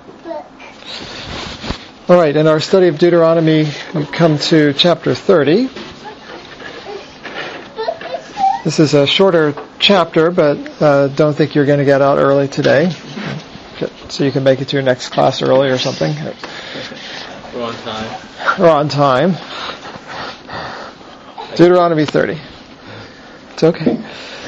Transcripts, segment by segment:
All right, in our study of Deuteronomy, we come to chapter 30. This is a shorter chapter, but don't think you're going to get out early today. So you can make it to your next class early or something. We're on time. We're on time. Deuteronomy 30. It's okay.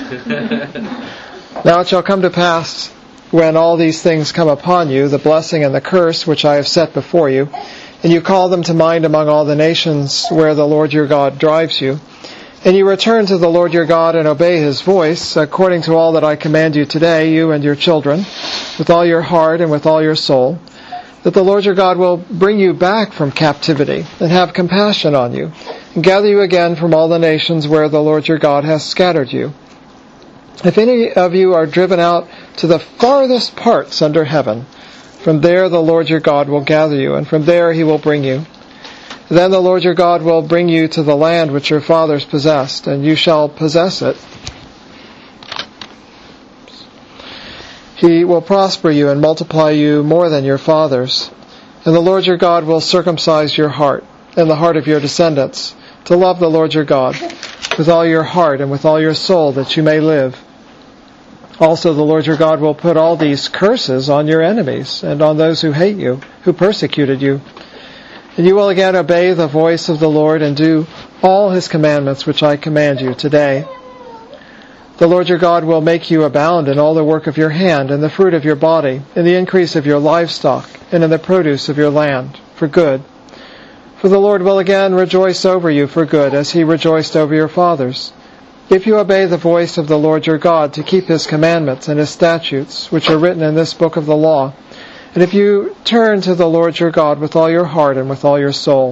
Now it shall come to pass, when all these things come upon you, the blessing and the curse which I have set before you, and you call them to mind among all the nations where the Lord your God drives you, and you return to the Lord your God and obey His voice, according to all that I command you today, you and your children, with all your heart and with all your soul, that the Lord your God will bring you back from captivity, and have compassion on you, and gather you again from all the nations where the Lord your God has scattered you. If any of you are driven out to the farthest parts under heaven, from there the Lord your God will gather you, and from there He will bring you. Then the Lord your God will bring you to the land which your fathers possessed, and you shall possess it. He will prosper you and multiply you more than your fathers. And the Lord your God will circumcise your heart and the heart of your descendants, to love the Lord your God with all your heart and with all your soul, that you may live. Also the Lord your God will put all these curses on your enemies and on those who hate you, who persecuted you. And you will again obey the voice of the Lord and do all His commandments which I command you today. The Lord your God will make you abound in all the work of your hand, in the fruit of your body, in the increase of your livestock, and in the produce of your land, for good. For the Lord will again rejoice over you for good, as He rejoiced over your fathers, if you obey the voice of the Lord your God to keep His commandments and His statutes, which are written in this book of the law, and if you turn to the Lord your God with all your heart and with all your soul.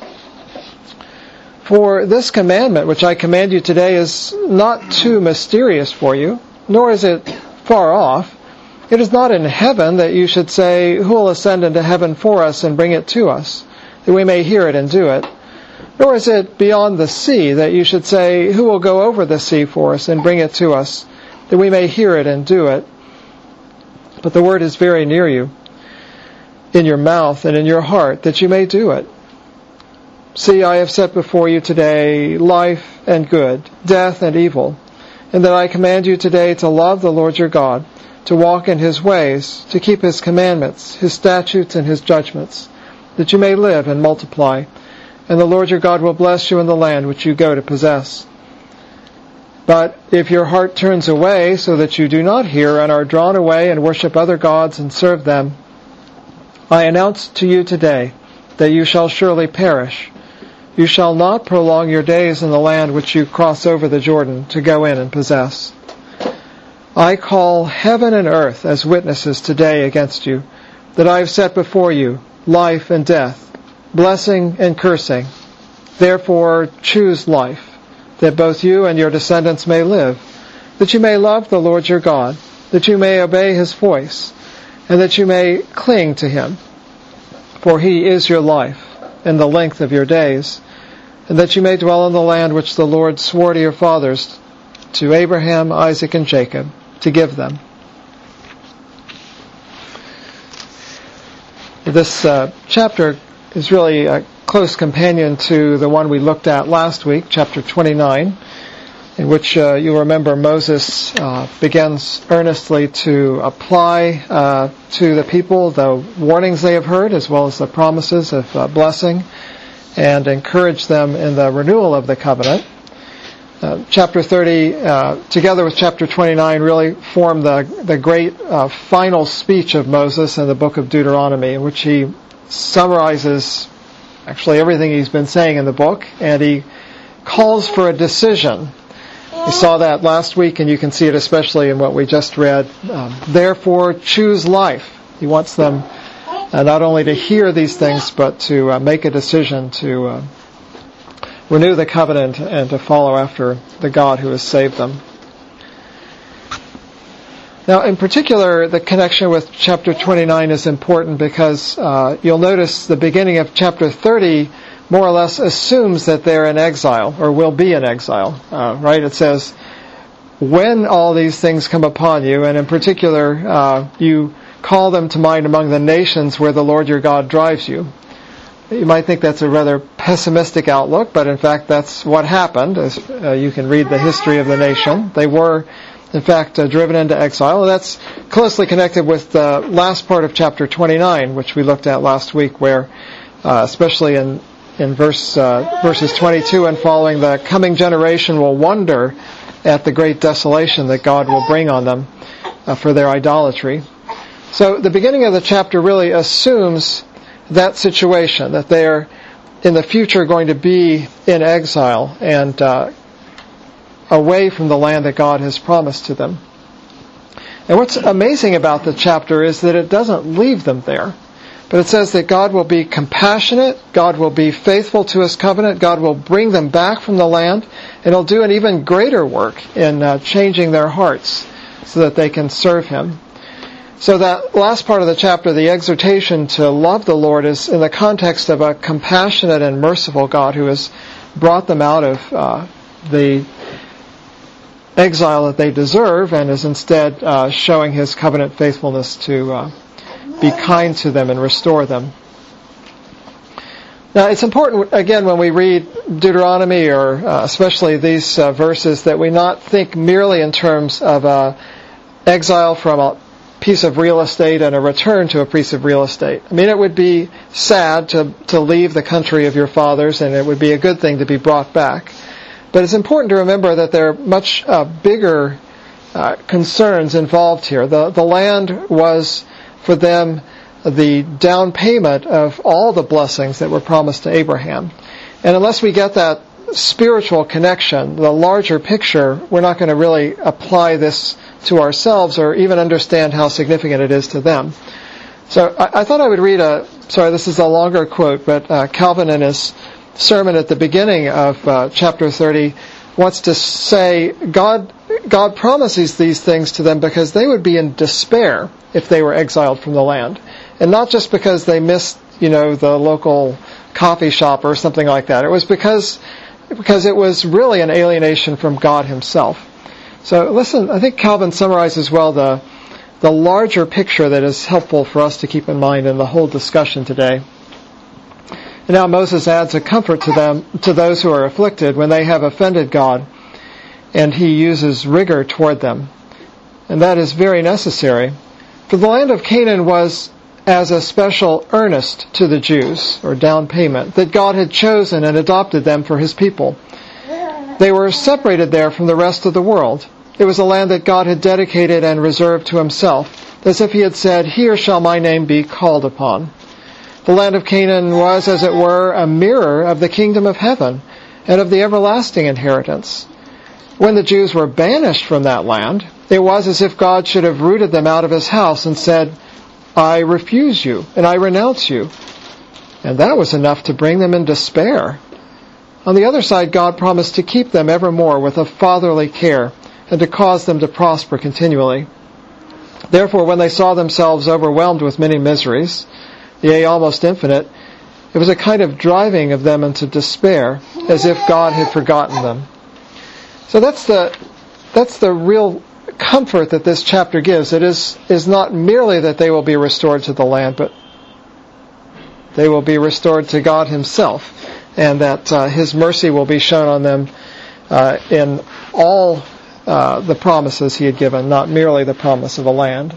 For this commandment which I command you today is not too mysterious for you, nor is it far off. It is not in heaven, that you should say, who will ascend into heaven for us and bring it to us, that we may hear it and do it? Nor is it beyond the sea, that you should say, who will go over the sea for us and bring it to us, that we may hear it and do it? But the word is very near you, in your mouth and in your heart, that you may do it. See, I have set before you today life and good, death and evil, and that I command you today to love the Lord your God, to walk in His ways, to keep His commandments, His statutes and His judgments, that you may live and multiply, and the Lord your God will bless you in the land which you go to possess. But if your heart turns away so that you do not hear and are drawn away and worship other gods and serve them, I announce to you today that you shall surely perish. You shall not prolong your days in the land which you cross over the Jordan to go in and possess. I call heaven and earth as witnesses today against you, that I have set before you life and death, blessing and cursing. Therefore choose life, that both you and your descendants may live, that you may love the Lord your God, that you may obey His voice, and that you may cling to Him. For He is your life and the length of your days, and that you may dwell in the land which the Lord swore to your fathers, to Abraham, Isaac, and Jacob, to give them. This chapter is really a close companion to the one we looked at last week, chapter 29, in which you'll remember Moses begins earnestly to apply to the people the warnings they have heard, as well as the promises of blessing, and encourage them in the renewal of the covenant. Chapter 30, together with chapter 29, really form the great final speech of Moses in the book of Deuteronomy, in which he summarizes actually everything he's been saying in the book, and he calls for a decision. We saw that last week, and you can see it especially in what we just read. Therefore, choose life. He wants them not only to hear these things, but to make a decision to renew the covenant and to follow after the God who has saved them. Now, in particular, the connection with chapter 29 is important because you'll notice the beginning of chapter 30 more or less assumes that they're in exile, or will be in exile, right? It says, when all these things come upon you, and in particular, you call them to mind among the nations where the Lord your God drives you. You might think that's a rather pessimistic outlook, but in fact that's what happened. As you can read the history of the nation. They were, in fact, driven into exile. And that's closely connected with the last part of chapter 29, which we looked at last week, where, especially in verses 22 and following, the coming generation will wonder at the great desolation that God will bring on them for their idolatry. So the beginning of the chapter really assumes that situation, that they are in the future going to be in exile and away from the land that God has promised to them. And what's amazing about the chapter is that it doesn't leave them there, but it says that God will be compassionate, God will be faithful to His covenant, God will bring them back from the land, and He'll do an even greater work in changing their hearts so that they can serve Him. So that last part of the chapter, the exhortation to love the Lord, is in the context of a compassionate and merciful God who has brought them out of the exile that they deserve and is instead showing His covenant faithfulness to be kind to them and restore them. Now, it's important, again, when we read Deuteronomy, or especially these verses, that we not think merely in terms of exile from a piece of real estate and a return to a piece of real estate. I mean, it would be sad to leave the country of your fathers, and it would be a good thing to be brought back. But it's important to remember that there are much bigger concerns involved here. The land was, for them, the down payment of all the blessings that were promised to Abraham. And unless we get that spiritual connection, the larger picture, we're not going to really apply this to ourselves or even understand how significant it is to them. So I thought I would read this is a longer quote, but Calvin in his sermon at the beginning of chapter 30 wants to say God promises these things to them because they would be in despair if they were exiled from the land. And not just because they missed, the local coffee shop or something like that. It was because it was really an alienation from God Himself. So listen, I think Calvin summarizes well the larger picture that is helpful for us to keep in mind in the whole discussion today. And now Moses adds a comfort to those who are afflicted when they have offended God, and he uses rigor toward them. And that is very necessary. For the land of Canaan was as a special earnest to the Jews, or down payment, that God had chosen and adopted them for His people. They were separated there from the rest of the world. It was a land that God had dedicated and reserved to Himself, as if He had said, "Here shall my name be called upon." The land of Canaan was, as it were, a mirror of the kingdom of heaven and of the everlasting inheritance. When the Jews were banished from that land, it was as if God should have rooted them out of His house and said, "I refuse you, and I renounce you." And that was enough to bring them in despair. On the other side, God promised to keep them evermore with a fatherly care and to cause them to prosper continually. Therefore, when they saw themselves overwhelmed with many miseries, yea, almost infinite, it was a kind of driving of them into despair, as if God had forgotten them. So that's the real comfort that this chapter gives. It is not merely that they will be restored to the land, but they will be restored to God Himself, and that His mercy will be shown on them in all the promises He had given, not merely the promise of a land.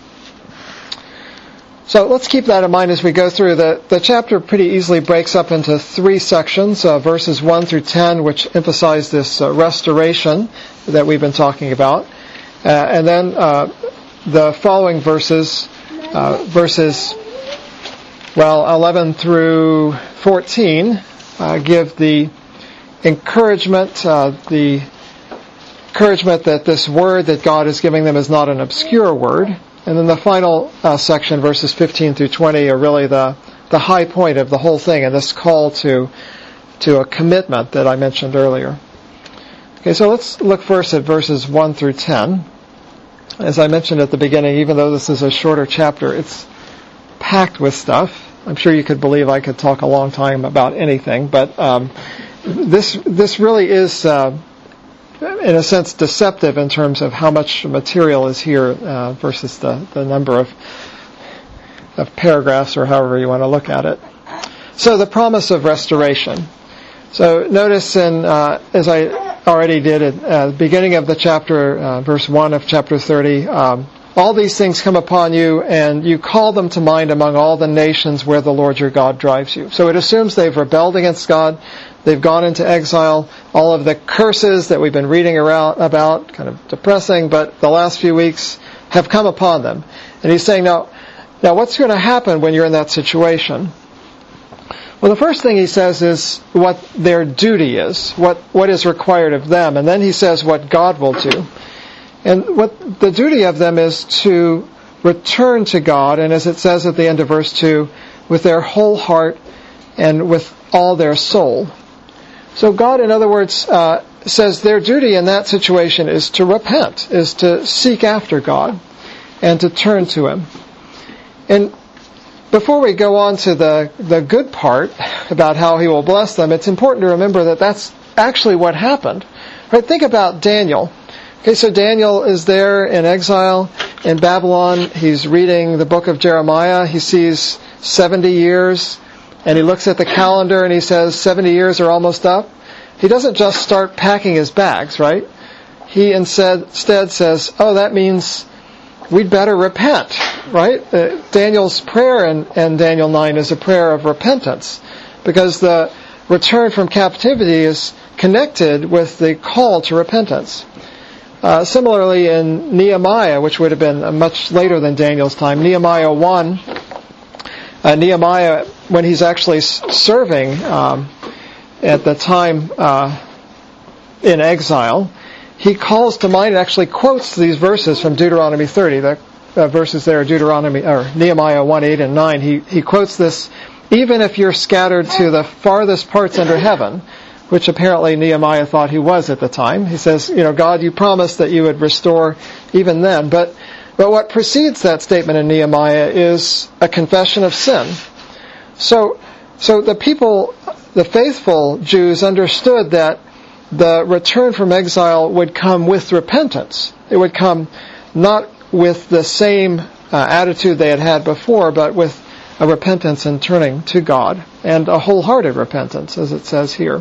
So let's keep that in mind as we go through. The chapter pretty easily breaks up into three sections, verses 1 through 10, which emphasize this restoration that we've been talking about. And then the following verses 11 through 14, give the encouragement that this word that God is giving them is not an obscure word. And then the final section, verses 15 through 20, are really the high point of the whole thing, and this call to a commitment that I mentioned earlier. Okay, so let's look first at verses 1 through 10. As I mentioned at the beginning, even though this is a shorter chapter, it's packed with stuff. I'm sure you could believe I could talk a long time about anything, but this really is, in a sense, deceptive in terms of how much material is here versus the number of of paragraphs, or however you want to look at it. So the promise of restoration. So notice as I already did at the beginning of the chapter, verse 1 of chapter 30, all these things come upon you, and you call them to mind among all the nations where the Lord your God drives you. So it assumes they've rebelled against God, they've gone into exile, all of the curses that we've been reading about, kind of depressing, but the last few weeks have come upon them. And he's saying, now what's going to happen when you're in that situation? Well, the first thing he says is what their duty is, what is required of them. And then he says what God will do. And what the duty of them is to return to God, and as it says at the end of verse 2, with their whole heart and with all their soul. So God, in other words, says their duty in that situation is to repent, is to seek after God, and to turn to Him. And before we go on to the good part about how He will bless them, it's important to remember that that's actually what happened. Right? Think about Daniel. Okay, so Daniel is there in exile in Babylon. He's reading the book of Jeremiah. He sees 70 years, and he looks at the calendar and he says 70 years are almost up. He doesn't just start packing his bags, right? He instead says, that means we'd better repent, right? Daniel's prayer in Daniel 9 is a prayer of repentance, because the return from captivity is connected with the call to repentance. Similarly, in Nehemiah, which would have been much later than Daniel's time, Nehemiah 1, Nehemiah, when he's actually serving at the time in exile, he calls to mind and actually quotes these verses from Deuteronomy 30. The verses there are Nehemiah 1, 8, and 9. He quotes this, even if you're scattered to the farthest parts under heaven, which apparently Nehemiah thought he was at the time. He says, God, you promised that you would restore even then. But what precedes that statement in Nehemiah is a confession of sin. So the people, the faithful Jews, understood that the return from exile would come with repentance. It would come not with the same attitude they had had before, but with a repentance and turning to God, and a wholehearted repentance, as it says here.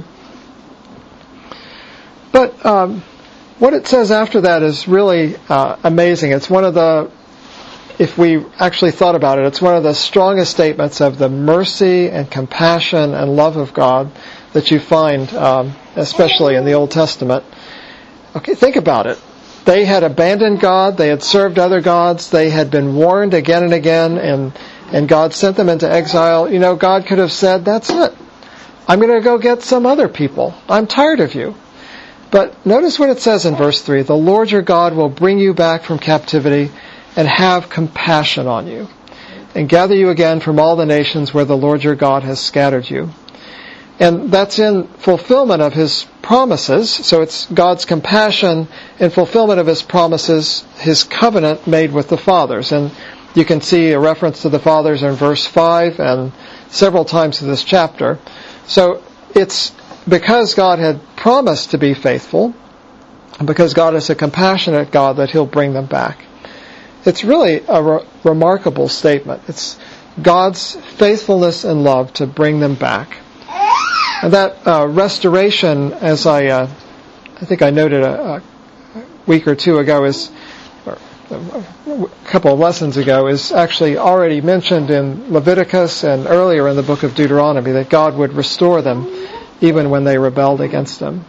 But what it says after that is really amazing. It's one of the, if we actually thought about it, it's one of the strongest statements of the mercy and compassion and love of God that you find, especially in the Old Testament. Okay, think about it. They had abandoned God, they had served other gods, they had been warned again and again, and God sent them into exile. God could have said, that's it. I'm going to go get some other people. I'm tired of you. But notice what it says in verse 3. The Lord your God will bring you back from captivity and have compassion on you, and gather you again from all the nations where the Lord your God has scattered you. And that's in fulfillment of His promises. So it's God's compassion in fulfillment of His promises, His covenant made with the fathers. And you can see a reference to the fathers in verse 5 and several times in this chapter. So it's because God had promised to be faithful, and because God is a compassionate God, that He'll bring them back. It's really a remarkable statement. It's God's faithfulness and love to bring them back. And that restoration, as I think I noted a week or two ago, or a couple of lessons ago, is actually already mentioned in Leviticus and earlier in the book of Deuteronomy, that God would restore them even when they rebelled against Him.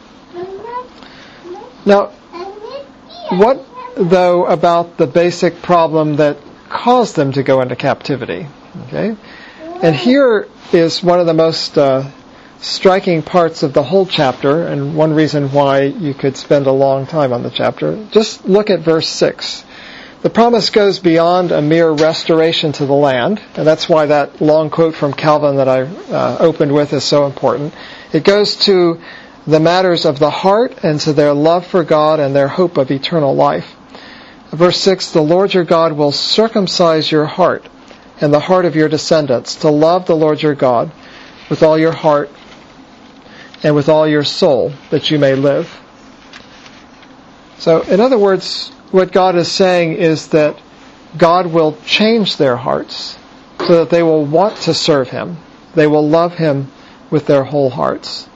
Now, what, though, about the basic problem that caused them to go into captivity? Okay? And here is one of the most striking parts of the whole chapter, and one reason why you could spend a long time on the chapter. Just look at verse 6. The promise goes beyond a mere restoration to the land, and that's why that long quote from Calvin that I opened with is so important. It goes to the matters of the heart and to their love for God and their hope of eternal life. Verse 6, the Lord your God will circumcise your heart and the heart of your descendants to love the Lord your God with all your heart and with all your soul, that you may live. So, in other words, what God is saying is that God will change their hearts so that they will want to serve him. They will love him with their whole hearts.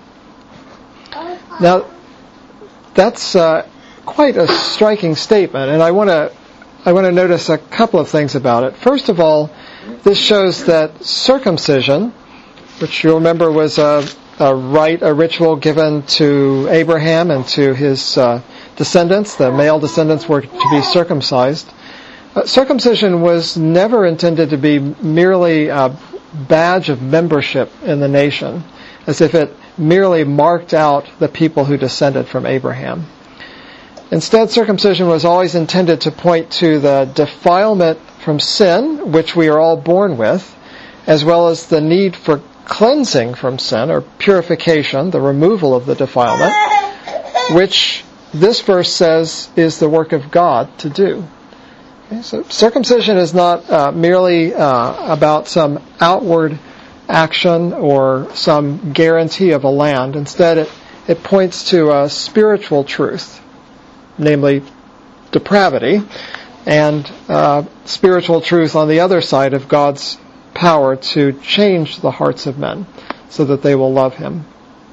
Now, that's quite a striking statement, and I want to notice a couple of things about it. First of all, this shows that circumcision, which you'll remember was a ritual given to Abraham and to his descendants, the male descendants were to be circumcised. Circumcision was never intended to be merely a badge of membership in the nation, as if it merely marked out the people who descended from Abraham. Instead, circumcision was always intended to point to the defilement from sin, which we are all born with, as well as the need for cleansing from sin, or purification, the removal of the defilement, which this verse says is the work of God to do. Okay, so circumcision is not merely about some outward action or some guarantee of a land. Instead, it points to a spiritual truth, namely depravity, and spiritual truth on the other side of God's power to change the hearts of men so that they will love him.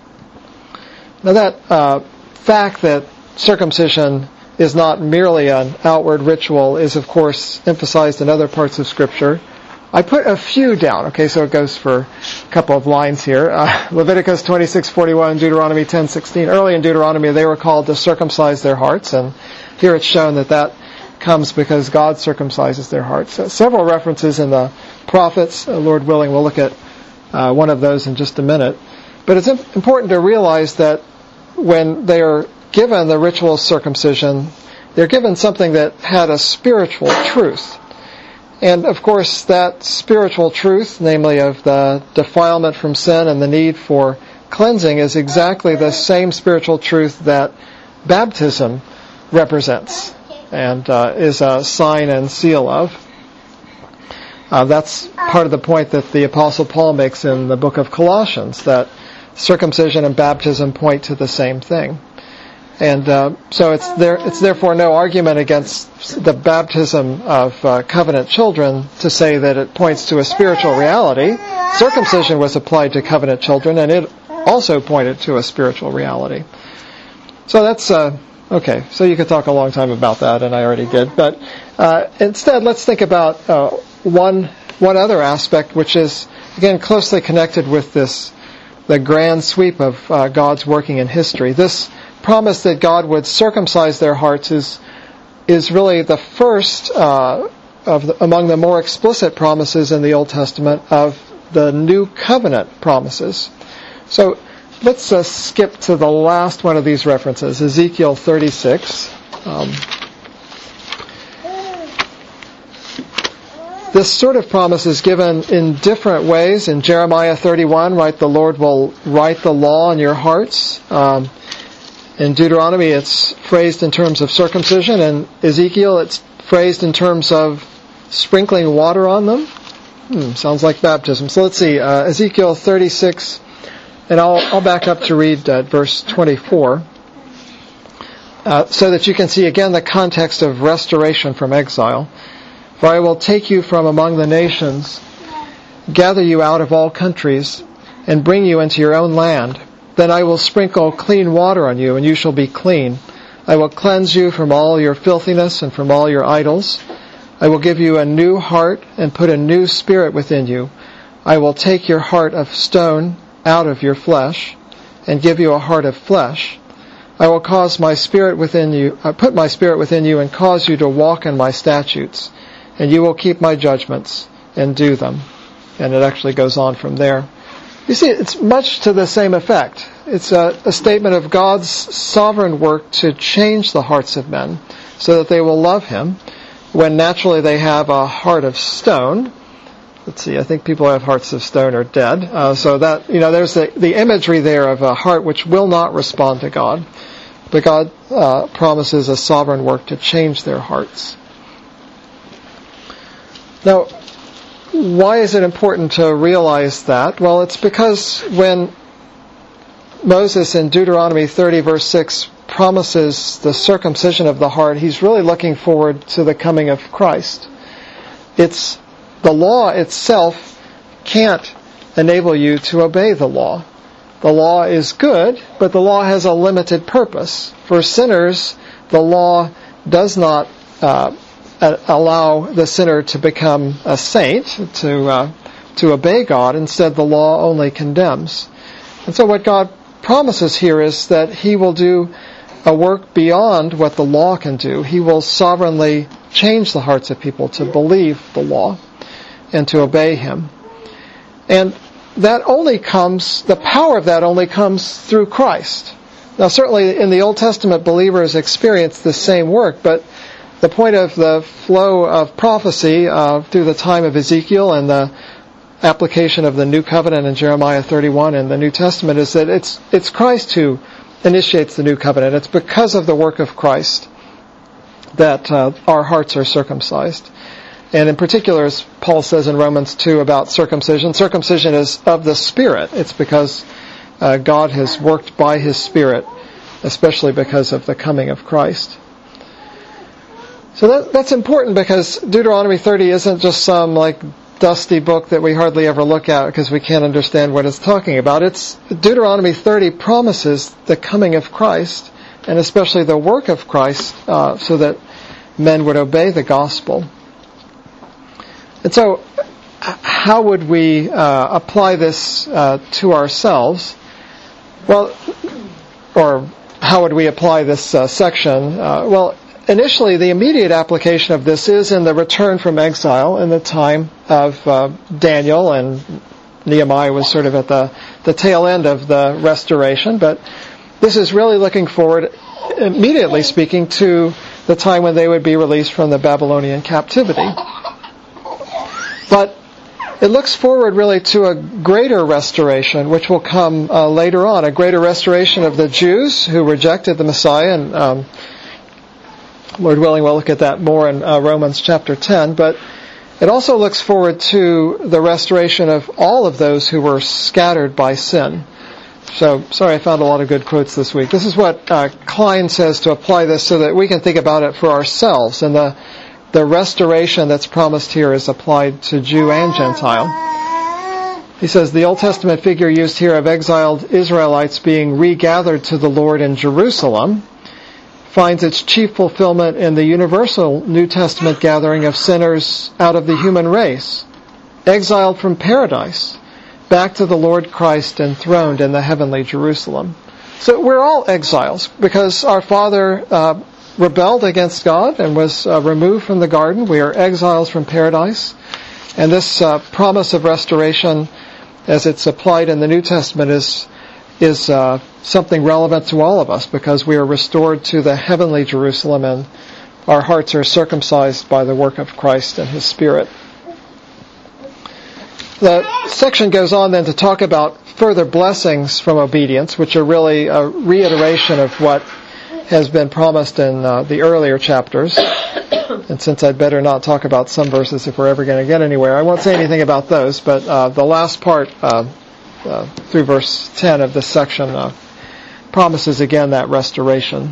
Now that fact that circumcision is not merely an outward ritual is of course emphasized in other parts of Scripture. I put a few down, okay, so it goes for a couple of lines here. Leviticus 26:41, Deuteronomy 10:16. Early in Deuteronomy they were called to circumcise their hearts, and here it's shown that comes because God circumcises their hearts. Several references in the prophets. Lord willing, we'll look at one of those in just a minute. But it's important to realize that when they are given the ritual of circumcision, they're given something that had a spiritual truth. And of course, that spiritual truth, namely of the defilement from sin and the need for cleansing, is exactly the same spiritual truth that baptism represents and is a sign and seal of. That's part of the point that the Apostle Paul makes in the book of Colossians, that circumcision and baptism point to the same thing. And so it's therefore no argument against the baptism of covenant children to say that it points to a spiritual reality. Circumcision was applied to covenant children, and it also pointed to a spiritual reality. So that's okay. So you could talk a long time about that, and I already did. But instead, let's think about one other aspect, which is again closely connected with the grand sweep of God's working in history. This promise that God would circumcise their hearts is really the first among the more explicit promises in the Old Testament of the New Covenant promises. So let's skip to the last one of these references, Ezekiel 36. This sort of promise is given in different ways. In Jeremiah 31, the Lord will write the law in your hearts. In Deuteronomy, it's phrased in terms of circumcision. In Ezekiel, it's phrased in terms of sprinkling water on them. Sounds like baptism. So let's see, Ezekiel 36, and I'll back up to read verse 24, so that you can see again the context of restoration from exile. For I will take you from among the nations, gather you out of all countries, and bring you into your own land. Then I will sprinkle clean water on you, and you shall be clean. I will cleanse you from all your filthiness and from all your idols. I will give you a new heart and put a new spirit within you. I will take your heart of stone out of your flesh and give you a heart of flesh. I will cause my spirit within you, put my spirit within you and cause you to walk in my statutes, and you will keep my judgments and do them. And it actually goes on from there. You see, it's much to the same effect. It's a statement of God's sovereign work to change the hearts of men so that they will love him when naturally they have a heart of stone. Let's see, I think people who have hearts of stone are dead. So that, there's the imagery there of a heart which will not respond to God. But God promises a sovereign work to change their hearts. Now, why is it important to realize that? Well, it's because when Moses in Deuteronomy 30 verse 6 promises the circumcision of the heart, he's really looking forward to the coming of Christ. It's the law itself can't enable you to obey the law. The law is good, but the law has a limited purpose. For sinners, the law does not allow the sinner to become a saint, to obey God. Instead, the law only condemns. And so what God promises here is that He will do a work beyond what the law can do. He will sovereignly change the hearts of people to believe the law and to obey Him. And that only comes, the power of that only comes through Christ. Now certainly in the Old Testament, believers experienced the same work, but the point of the flow of prophecy through the time of Ezekiel and the application of the New Covenant in Jeremiah 31 in the New Testament is that it's Christ who initiates the New Covenant. It's because of the work of Christ that our hearts are circumcised. And in particular, as Paul says in Romans 2 about circumcision is of the Spirit. It's because God has worked by His Spirit, especially because of the coming of Christ. So that's important because Deuteronomy 30 isn't just some dusty book that we hardly ever look at because we can't understand what it's talking about. Deuteronomy 30 promises the coming of Christ, and especially the work of Christ, so that men would obey the gospel. And so, how would we apply this to ourselves? Well, or how would we apply this section? Well, initially, the immediate application of this is in the return from exile in the time of Daniel, and Nehemiah was sort of at the tail end of the restoration. But this is really looking forward, immediately speaking, to the time when they would be released from the Babylonian captivity. But it looks forward really to a greater restoration, which will come later on, a greater restoration of the Jews who rejected the Messiah, and Lord willing, we'll look at that more in Romans chapter 10, but it also looks forward to the restoration of all of those who were scattered by sin. So, sorry, I found a lot of good quotes this week. This is what Klein says to apply this so that we can think about it for ourselves, and the restoration that's promised here is applied to Jew and Gentile. He says, the Old Testament figure used here of exiled Israelites being regathered to the Lord in Jerusalem finds its chief fulfillment in the universal New Testament gathering of sinners out of the human race, exiled from paradise, back to the Lord Christ enthroned in the heavenly Jerusalem. So we're all exiles because our father rebelled against God and was removed from the garden. We are exiles from paradise. And this promise of restoration, as it's applied in the New Testament, is something relevant to all of us because we are restored to the heavenly Jerusalem and our hearts are circumcised by the work of Christ and His Spirit. The section goes on then to talk about further blessings from obedience, which are really a reiteration of what has been promised in the earlier chapters. And since I'd better not talk about some verses if we're ever going to get anywhere, I won't say anything about those, but the last part through verse 10 of this section promises again that restoration.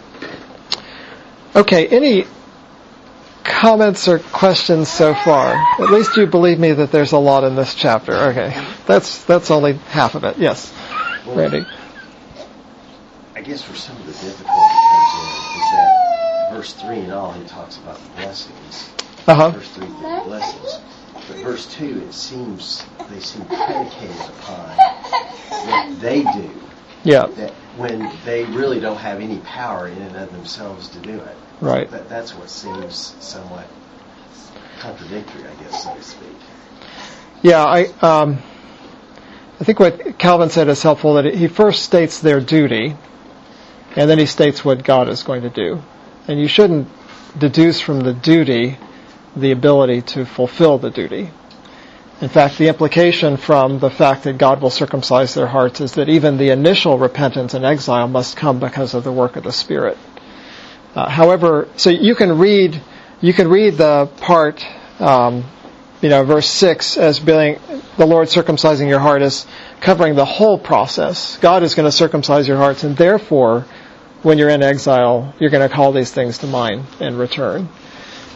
Okay, any comments or questions so far? At least you believe me that there's a lot in this chapter. Okay, that's only half of it. Yes, Randy. I guess where some of the difficulty comes in is that verse 3 and all, he talks about the blessings. Verse 3, the blessings. But verse 2, it seems they seem predicated upon what they do. Yeah. That when they really don't have any power in and of themselves to do it. Right. That's what seems somewhat contradictory, I guess, so to speak. Yeah, I think what Calvin said is helpful, that he first states their duty, and then he states what God is going to do. And you shouldn't deduce from the duty the ability to fulfill the duty. In fact, the implication from the fact that God will circumcise their hearts is that even the initial repentance and exile must come because of the work of the Spirit. However, so you can read the part, verse 6 as being the Lord circumcising your heart as covering the whole process. God is going to circumcise your hearts, and therefore, when you're in exile, you're going to call these things to mind and return.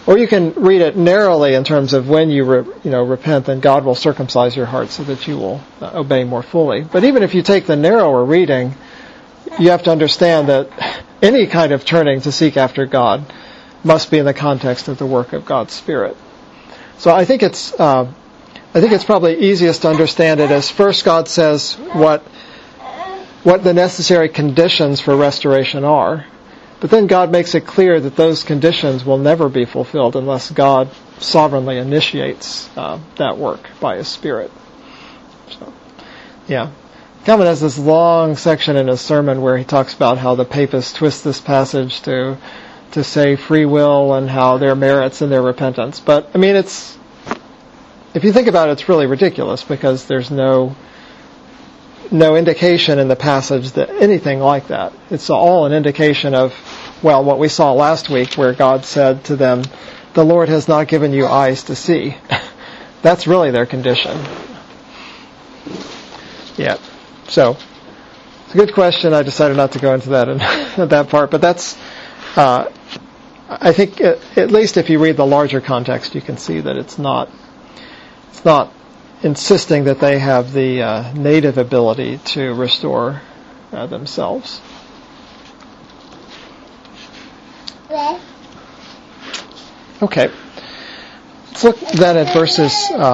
Or you can read it narrowly in terms of when you repent, then God will circumcise your heart so that you will obey more fully. But even if you take the narrower reading, you have to understand that any kind of turning to seek after God must be in the context of the work of God's Spirit. So I think it's probably easiest to understand it as first God says what the necessary conditions for restoration are. But then God makes it clear that those conditions will never be fulfilled unless God sovereignly initiates that work by His Spirit. So, yeah. Calvin has this long section in his sermon where he talks about how the papists twist this passage to say free will and how there are merits in their repentance. But, I mean, if you think about it, it's really ridiculous because there's no indication in the passage that anything like that. It's all an indication of, well, what we saw last week where God said to them, the Lord has not given you eyes to see. That's really their condition. Yeah. So, it's a good question. I decided not to go into that in that part, but that's, I think at least if you read the larger context, you can see that it's not insisting that they have the native ability to restore themselves. Okay. Let's look then at verses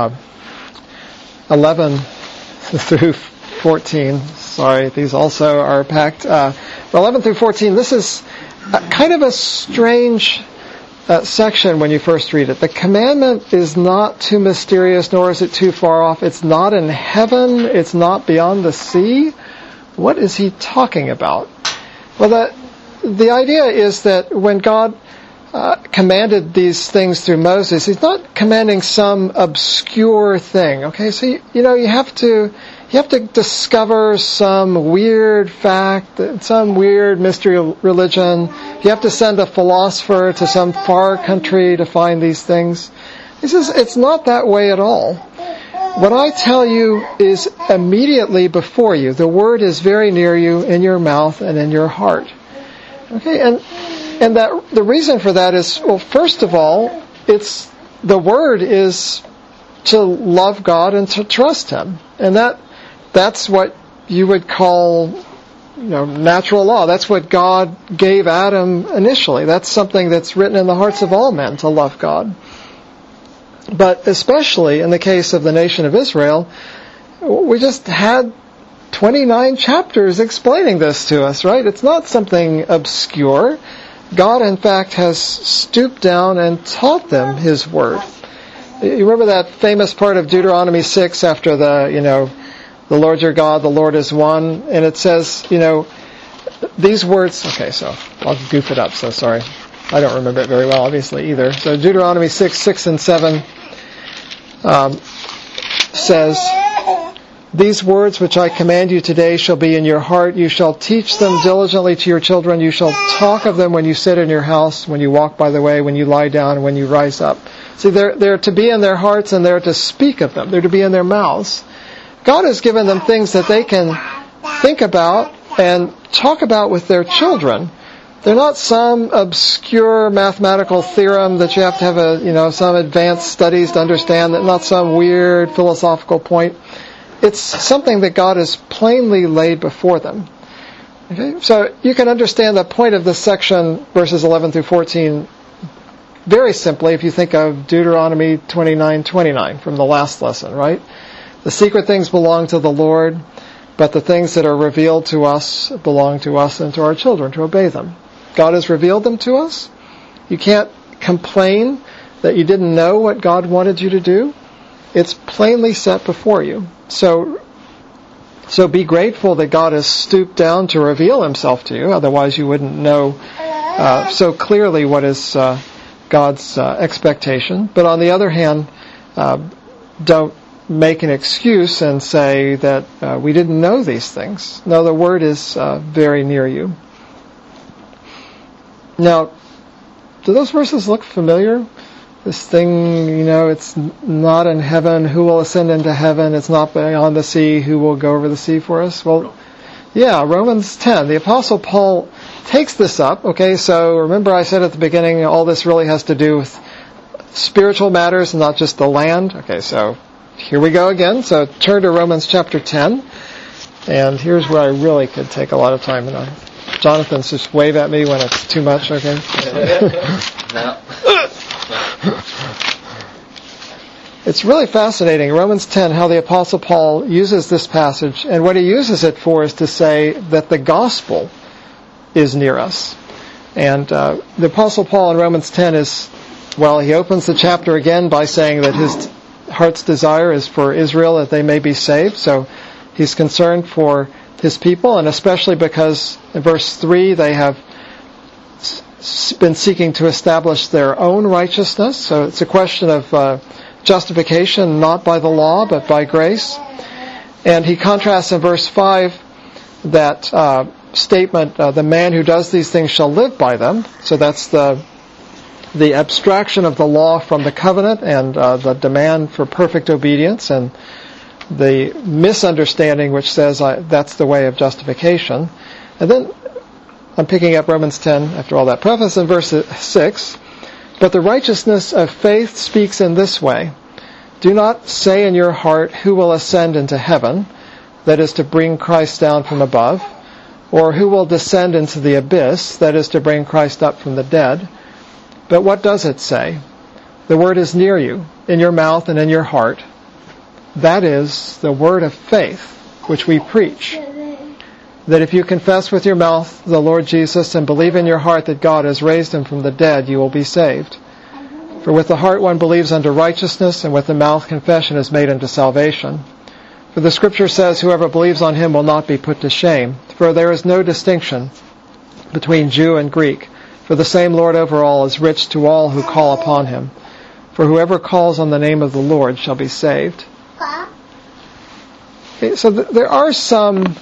11 through 14. Sorry, these also are packed. 11 through 14, this is kind of a strange section when you first read it. The commandment is not too mysterious, nor is it too far off. It's not in heaven. It's not beyond the sea. What is he talking about? Well, the idea is that when God commanded these things through Moses, he's not commanding some obscure thing. Okay, so you have to discover some weird fact, some weird mystery religion. You have to send a philosopher to some far country to find these things. He says it's not that way at all. What I tell you is immediately before you. The word is very near you, in your mouth and in your heart. Okay, and that the reason for that is, well, first of all, the word is to love God and to trust Him, and that's what you would call, natural law. That's what God gave Adam initially. That's something that's written in the hearts of all men, to love God. But especially in the case of the nation of Israel, we just had 29 chapters explaining this to us, right? It's not something obscure. God, in fact, has stooped down and taught them His word. You remember that famous part of Deuteronomy 6 after the Lord your God, the Lord is one, and it says, these words, okay, so I'll goof it up, so sorry. I don't remember it very well, obviously, either. So Deuteronomy 6 and 7 says, these words which I command you today shall be in your heart. You shall teach them diligently to your children. You shall talk of them when you sit in your house, when you walk by the way, when you lie down, and when you rise up. See, they're to be in their hearts and they're to speak of them. They're to be in their mouths. God has given them things that they can think about and talk about with their children. They're not some obscure mathematical theorem that you have to have some advanced studies to understand, that not some weird philosophical point. It's something that God has plainly laid before them. Okay? So you can understand the point of this section, verses 11 through 14, very simply if you think of Deuteronomy 29:29 from the last lesson, right? The secret things belong to the Lord, but the things that are revealed to us belong to us and to our children to obey them. God has revealed them to us. You can't complain that you didn't know what God wanted you to do. It's plainly set before you. So be grateful that God has stooped down to reveal Himself to you. Otherwise, you wouldn't know so clearly what is God's expectation. But on the other hand, don't make an excuse and say that we didn't know these things. No, the Word is very near you. Now, do those verses look familiar? This thing, it's not in heaven. Who will ascend into heaven? It's not beyond the sea. Who will go over the sea for us? Well, yeah, Romans 10. The Apostle Paul takes this up. Okay, so remember I said at the beginning, all this really has to do with spiritual matters and not just the land. Okay, so here we go again. So turn to Romans chapter 10. And here's where I really could take a lot of time. And Jonathan's just wave at me when it's too much, okay? No. It's really fascinating, Romans 10, how the Apostle Paul uses this passage. And what he uses it for is to say that the gospel is near us. And the Apostle Paul in Romans 10 he opens the chapter again by saying that his heart's desire is for Israel, that they may be saved. So he's concerned for his people, and especially because in verse 3 they have been seeking to establish their own righteousness. So it's a question of justification, not by the law, but by grace. And he contrasts in verse 5 that statement, the man who does these things shall live by them. So that's the abstraction of the law from the covenant and the demand for perfect obedience, and the misunderstanding which says that's the way of justification. And then I'm picking up Romans 10 after all that preface in verse 6. But the righteousness of faith speaks in this way: do not say in your heart, who will ascend into heaven, that is to bring Christ down from above, or who will descend into the abyss, that is to bring Christ up from the dead. But what does it say? The word is near you, in your mouth and in your heart. That is the word of faith which we preach. That if you confess with your mouth the Lord Jesus and believe in your heart that God has raised him from the dead, you will be saved. For with the heart one believes unto righteousness, and with the mouth confession is made unto salvation. For the Scripture says, whoever believes on him will not be put to shame. For there is no distinction between Jew and Greek. For the same Lord over all is rich to all who call upon him. For whoever calls on the name of the Lord shall be saved. Okay, so there are some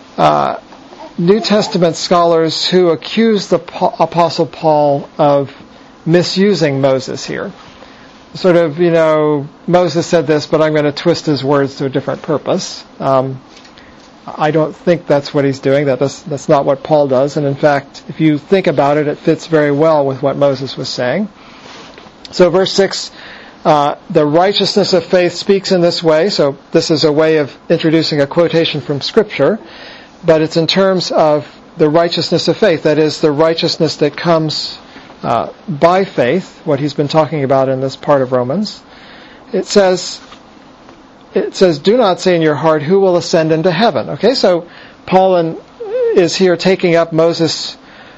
New Testament scholars who accuse the Apostle Paul of misusing Moses here. Sort of, Moses said this, but I'm going to twist his words to a different purpose. I don't think that's what he's doing. That's not what Paul does. And in fact, if you think about it, it fits very well with what Moses was saying. So verse 6, the righteousness of faith speaks in this way. So this is a way of introducing a quotation from Scripture, but it's in terms of the righteousness of faith. That is, the righteousness that comes by faith, what he's been talking about in this part of Romans. It says, do not say in your heart, who will ascend into heaven? Okay, so Paul is here taking up Moses'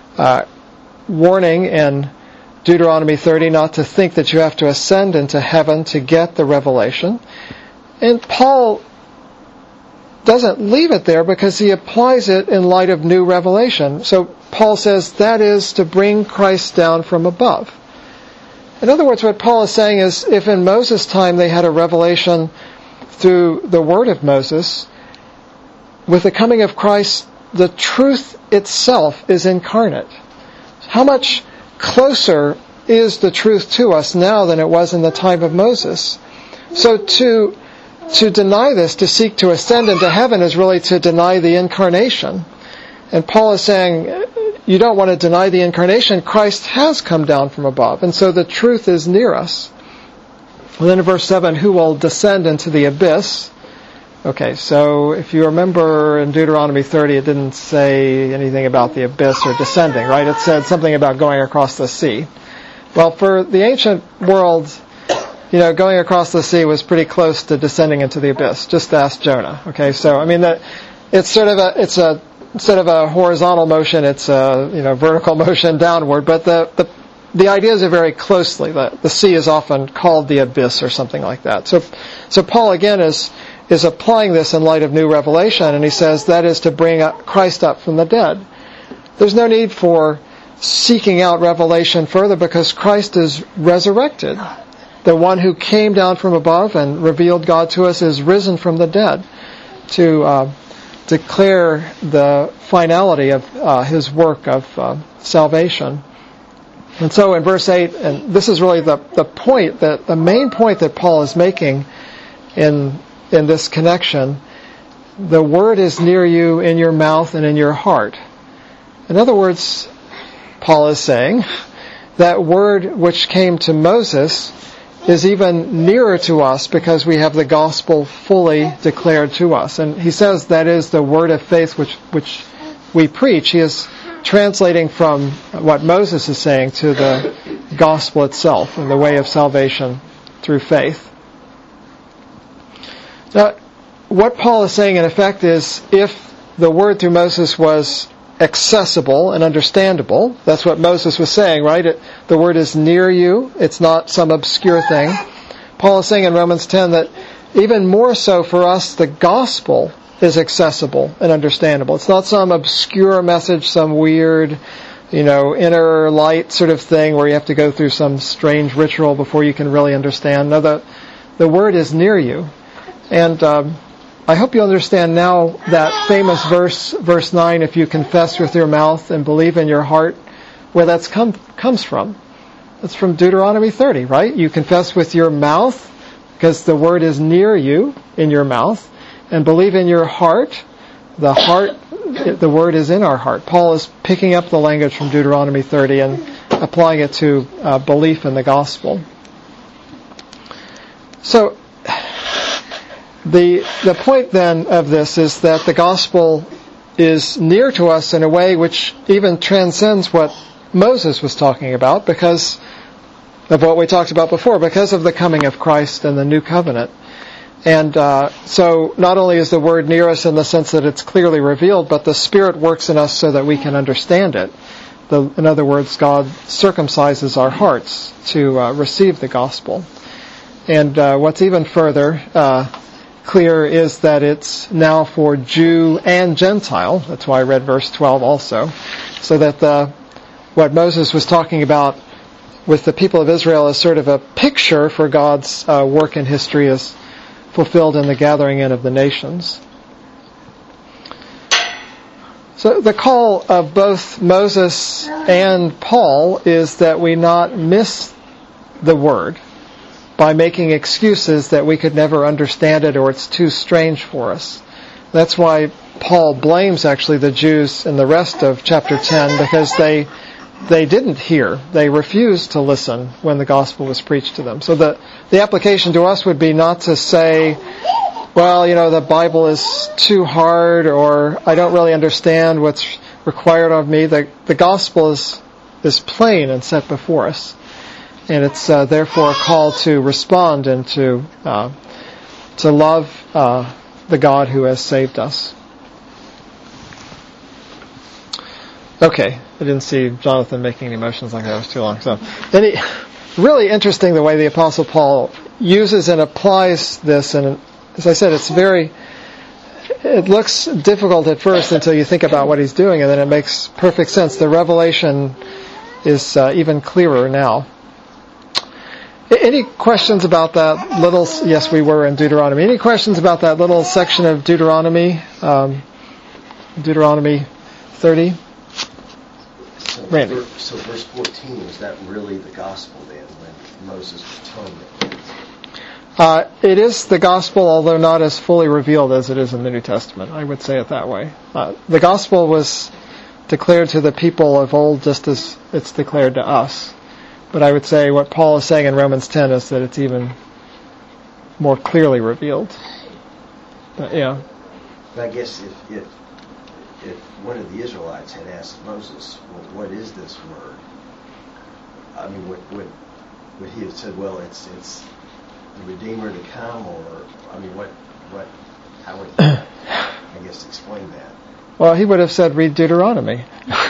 warning in Deuteronomy 30 not to think that you have to ascend into heaven to get the revelation. And Paul doesn't leave it there because he applies it in light of new revelation. So Paul says that is to bring Christ down from above. In other words, what Paul is saying is, if in Moses' time they had a revelation through the word of Moses, with the coming of Christ, the truth itself is incarnate. How much closer is the truth to us now than it was in the time of Moses? So to deny this, to seek to ascend into heaven, is really to deny the incarnation. And Paul is saying, you don't want to deny the incarnation. Christ has come down from above, and so the truth is near us. And then in verse 7, who will descend into the abyss? Okay, so if you remember in Deuteronomy 30, it didn't say anything about the abyss or descending, right? It said something about going across the sea. Well, for the ancient world, going across the sea was pretty close to descending into the abyss. Just ask Jonah. Okay, so I mean instead of a horizontal motion, it's a vertical motion downward. But the ideas are very closely. The sea is often called the abyss or something like that. So Paul again is applying this in light of new revelation, and he says that is to bring Christ up from the dead. There's no need for seeking out revelation further because Christ is resurrected. The one who came down from above and revealed God to us is risen from the dead to declare the finality of his work of salvation. And so in verse 8, and this is really the point, the main point that Paul is making in this connection, the word is near you in your mouth and in your heart. In other words, Paul is saying, that word which came to Moses is even nearer to us because we have the gospel fully declared to us. And he says that is the word of faith which we preach. He is translating from what Moses is saying to the gospel itself and the way of salvation through faith. Now, what Paul is saying in effect is if the word through Moses was accessible and understandable, that's what Moses was saying, right? The word is near you. It's not some obscure thing. Paul is saying in Romans 10 that even more so for us, the gospel is accessible and understandable. It's not some obscure message, some weird, inner light sort of thing where you have to go through some strange ritual before you can really understand. No, the word is near you. And I hope you understand now that famous verse 9, if you confess with your mouth and believe in your heart, where that comes from. It's from Deuteronomy 30, right? You confess with your mouth because the word is near you in your mouth, and believe in your heart. The word is in our heart. Paul is picking up the language from Deuteronomy 30 and applying it to belief in the gospel. So, the point then of this is that the gospel is near to us in a way which even transcends what Moses was talking about because of what we talked about before, because of the coming of Christ and the new covenant. And so not only is the word near us in the sense that it's clearly revealed, but the Spirit works in us so that we can understand it. In other words, God circumcises our hearts to receive the gospel. And what's even further clear is that it's now for Jew and Gentile. That's why I read verse 12 also. So that what Moses was talking about with the people of Israel is sort of a picture for God's work in history as fulfilled in the gathering in of the nations. So the call of both Moses and Paul is that we not miss the word by making excuses that we could never understand it or it's too strange for us. That's why Paul blames actually the Jews in the rest of chapter 10 because they didn't hear. They refused to listen when the gospel was preached to them. So the application to us would be not to say, well, the Bible is too hard or I don't really understand what's required of me. The gospel is plain and set before us. And it's therefore a call to respond and to love the God who has saved us. Okay, I didn't see Jonathan making any motions like that. It was too long. So, really interesting the way the Apostle Paul uses and applies this. And as I said, it looks difficult at first until you think about what he's doing, and then it makes perfect sense. The revelation is even clearer now. Any questions about that little... Yes, we were in Deuteronomy. Any questions about that little section of Deuteronomy? Deuteronomy 30? Randy. So verse 14, is that really the gospel then, when Moses was telling it? It is the gospel, although not as fully revealed as it is in the New Testament. I would say it that way. The gospel was declared to the people of old just as it's declared to us. But I would say what Paul is saying in Romans 10 is that it's even more clearly revealed. But, yeah. I guess if one of the Israelites had asked Moses, well, what is this word? I mean, would he have said, well, it's the Redeemer to come, or, I mean, how would he, I guess, explain that? Well, he would have said, read Deuteronomy.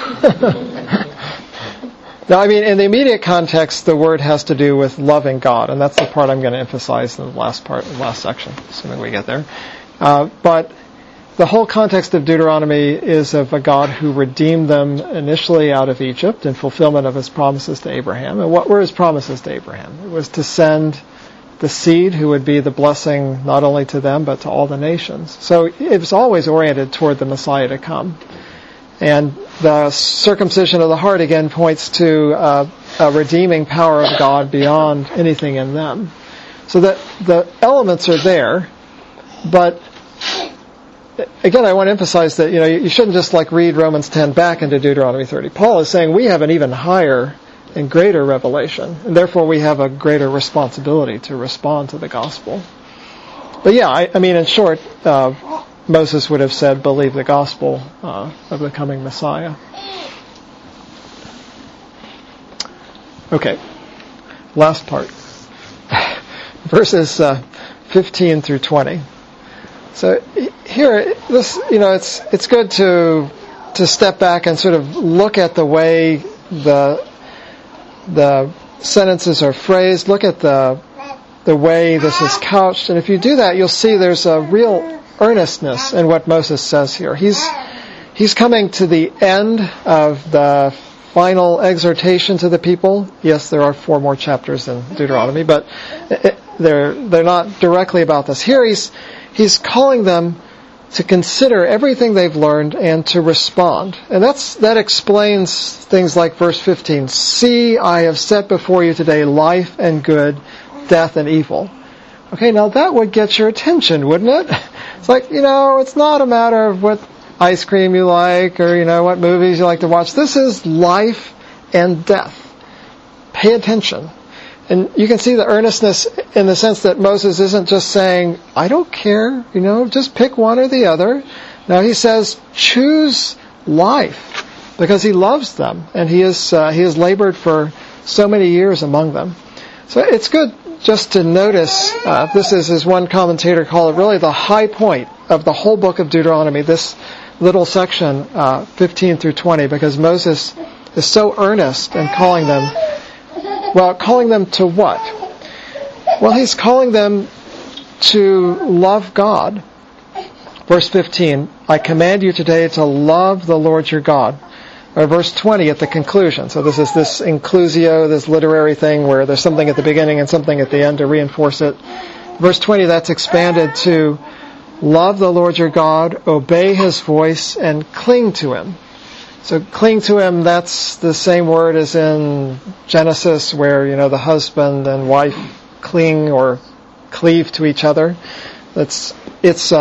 Now, I mean, in the immediate context, the word has to do with loving God, and that's the part I'm going to emphasize in the last section, assuming we get there. But the whole context of Deuteronomy is of a God who redeemed them initially out of Egypt in fulfillment of his promises to Abraham. And what were his promises to Abraham? It was to send the seed who would be the blessing not only to them but to all the nations. So it was always oriented toward the Messiah to come. And the circumcision of the heart again points to a redeeming power of God beyond anything in them. So that the elements are there, but again, I want to emphasize that you shouldn't just read Romans 10 back into Deuteronomy 30. Paul is saying we have an even higher and greater revelation. And therefore we have a greater responsibility to respond to the gospel. But yeah, I mean, in short, Moses would have said, believe the gospel of the coming Messiah. Okay, last part. Verses 15 through 20. So here, this, it's good to step back and sort of look at the way the sentences are phrased. Look at the way this is couched, and if you do that, you'll see there's a real earnestness in what Moses says here. He's coming to the end of the final exhortation to the people. Yes, there are 4 more chapters in Deuteronomy, but they're not directly about this. Here he's calling them to consider everything they've learned and to respond. And that explains things like verse 15. See, I have set before you today life and good, death and evil. Okay, now that would get your attention, wouldn't it? It's like, it's not a matter of what ice cream you like or, what movies you like to watch. This is life and death. Pay attention. And you can see the earnestness in the sense that Moses isn't just saying, I don't care, just pick one or the other. Now he says, choose life, because he loves them, and he has labored for so many years among them. So it's good just to notice, this is, as one commentator called it, really the high point of the whole book of Deuteronomy, this little section, 15 through 20, because Moses is so earnest in calling them. Well, calling them to what? Well, he's calling them to love God. Verse 15, I command you today to love the Lord your God. Or verse 20 at the conclusion. So this is this inclusio, this literary thing where there's something at the beginning and something at the end to reinforce it. Verse 20, that's expanded to love the Lord your God, obey his voice, and cling to him. So cling to him, that's the same word as in Genesis where, the husband and wife cling or cleave to each other. It's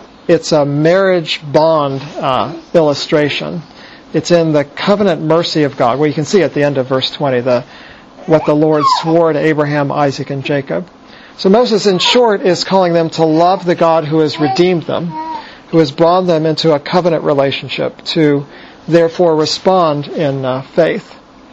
a marriage bond illustration. It's in the covenant mercy of God. Well, you can see at the end of verse 20 what the Lord swore to Abraham, Isaac, and Jacob. So Moses, in short, is calling them to love the God who has redeemed them, who has brought them into a covenant relationship, to therefore respond in faith.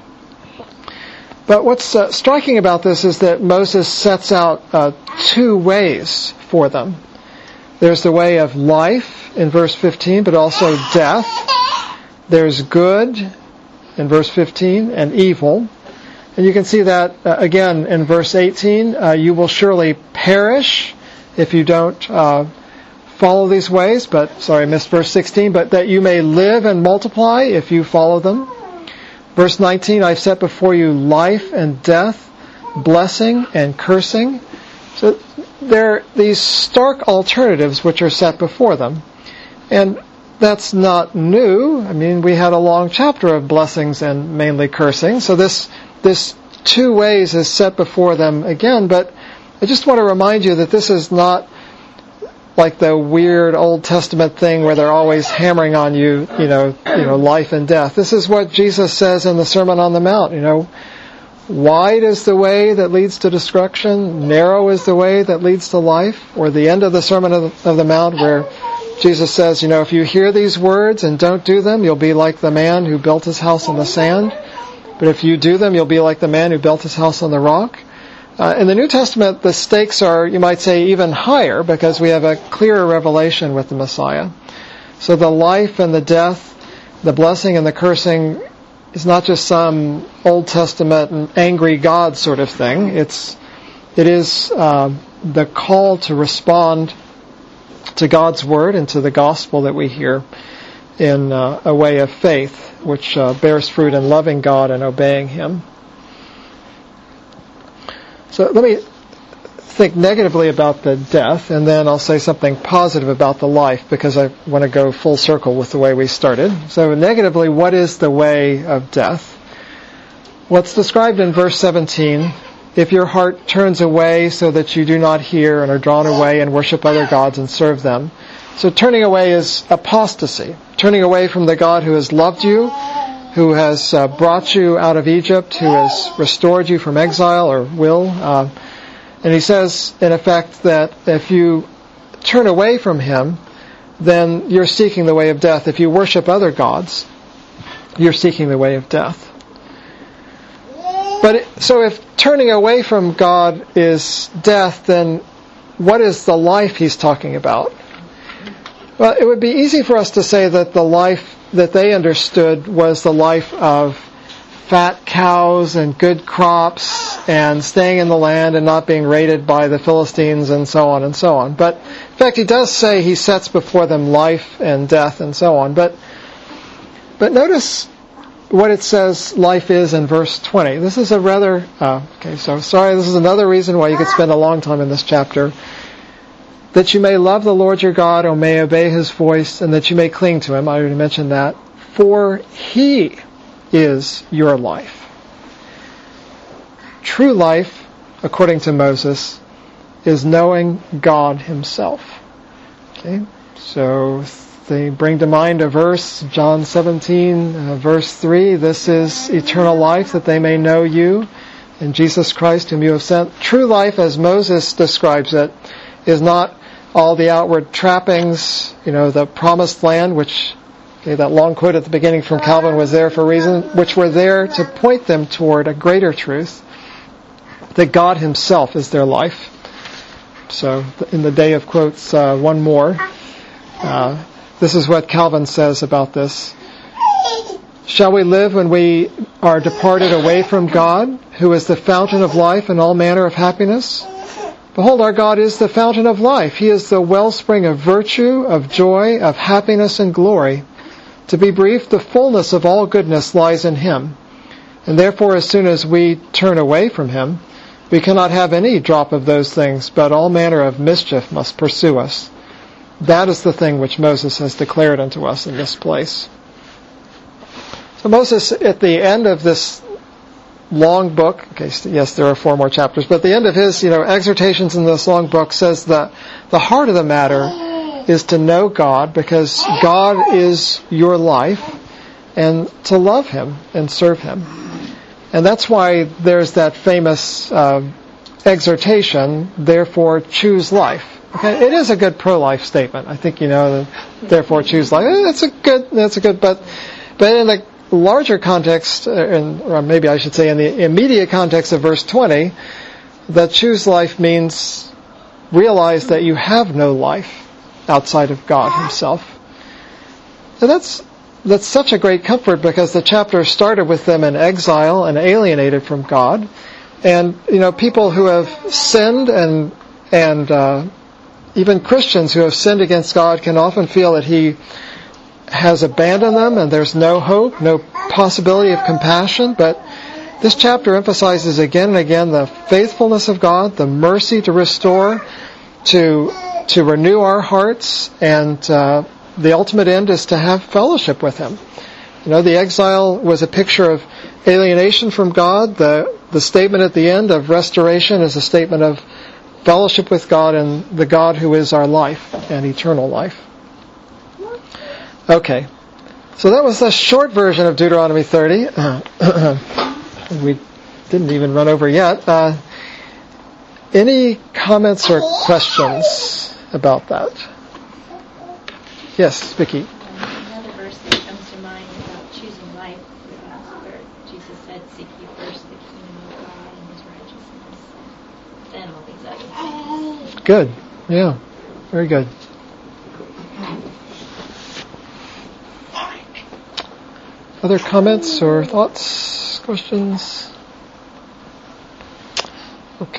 But what's striking about this is that Moses sets out 2 ways for them. There's the way of life in verse 15, but also death. There's good in verse 15 and evil. And you can see that again in verse 18. You will surely perish if you don't follow these ways, I missed verse 16, but that you may live and multiply if you follow them. Verse 19, I've set before you life and death, blessing and cursing. So there are these stark alternatives which are set before them. And that's not new. I mean, we had a long chapter of blessings and mainly cursing. So this 2 ways is set before them again, but I just want to remind you that this is not like the weird Old Testament thing where they're always hammering on you, life and death. This is what Jesus says in the Sermon on the Mount, wide is the way that leads to destruction, narrow is the way that leads to life, or the end of the Sermon of the Mount where Jesus says, if you hear these words and don't do them, you'll be like the man who built his house on the sand. But if you do them, you'll be like the man who built his house on the rock. In the New Testament, the stakes are, you might say, even higher because we have a clearer revelation with the Messiah. So the life and the death, the blessing and the cursing is not just some Old Testament angry God sort of thing. It is the call to respond to God's Word and to the gospel that we hear in a way of faith, which bears fruit in loving God and obeying Him. So let me think negatively about the death, and then I'll say something positive about the life, because I want to go full circle with the way we started. So negatively, what is the way of death? What's described in verse 17, if your heart turns away so that you do not hear and are drawn away and worship other gods and serve them. So turning away is apostasy. Turning away from the God who has loved you, who has brought you out of Egypt, who has restored you from exile, or will. And he says, in effect, that if you turn away from him, then you're seeking the way of death. If you worship other gods, you're seeking the way of death. So if turning away from God is death, then what is the life he's talking about? Well, it would be easy for us to say that the life that they understood was the life of fat cows and good crops and staying in the land and not being raided by the Philistines and so on and so on. But in fact, he does say he sets before them life and death and so on. But notice what it says life is in verse 20. This is a rather... this is another reason why you could spend a long time in this chapter. That you may love the Lord your God, or may obey his voice, and that you may cling to him. I already mentioned that. For he is your life. True life, according to Moses, is knowing God himself. Okay? So they bring to mind a verse, John 17, verse 3. This is eternal life, that they may know you, and Jesus Christ whom you have sent. True life, as Moses describes it, is not all the outward trappings, the promised land, which, that long quote at the beginning from Calvin was there for a reason, which were there to point them toward a greater truth, that God himself is their life. So, in the day of quotes, one more. This is what Calvin says about this. Shall we live when we are departed away from God, who is the fountain of life and all manner of happiness? Behold, our God is the fountain of life. He is the wellspring of virtue, of joy, of happiness and glory. To be brief, the fullness of all goodness lies in him. And therefore, as soon as we turn away from him, we cannot have any drop of those things, but all manner of mischief must pursue us. That is the thing which Moses has declared unto us in this place. So Moses, at the end of this long book, yes, there are 4 more chapters, but at the end of his, exhortations in this long book says that the heart of the matter is to know God, because God is your life, and to love him and serve him. And that's why there's that famous exhortation, therefore choose life. Okay, it is a good pro-life statement. I think therefore choose life. That's a good, but in the larger context, or maybe I should say in the immediate context of verse 20, that choose life means realize that you have no life outside of God himself. And that's such a great comfort, because the chapter started with them in exile and alienated from God. And, people who have sinned and even Christians who have sinned against God can often feel that he has abandoned them and there's no hope, no possibility of compassion. But this chapter emphasizes again and again the faithfulness of God, the mercy to restore, to renew our hearts, and the ultimate end is to have fellowship with him. The exile was a picture of alienation from God. The statement at the end of restoration is a statement of fellowship with God and the God who is our life and eternal life. Okay, so that was a short version of Deuteronomy 30. We didn't even run over yet. Any comments or questions about that? Yes, Vicki. Another verse that comes to mind about choosing life, where Jesus said, "Seek ye first the kingdom of God and his righteousness, then all these other things." Good. Yeah. Very good. Other comments or thoughts, questions? Okay.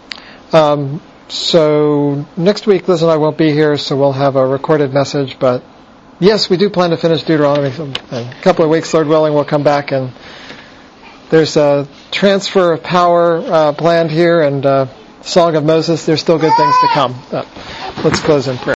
So next week, Liz and I won't be here, so we'll have a recorded message. But yes, we do plan to finish Deuteronomy. In a couple of weeks, Lord willing, we'll come back, and there's a transfer of power planned here, and Song of Moses. There's still good things to come. Let's close in prayer.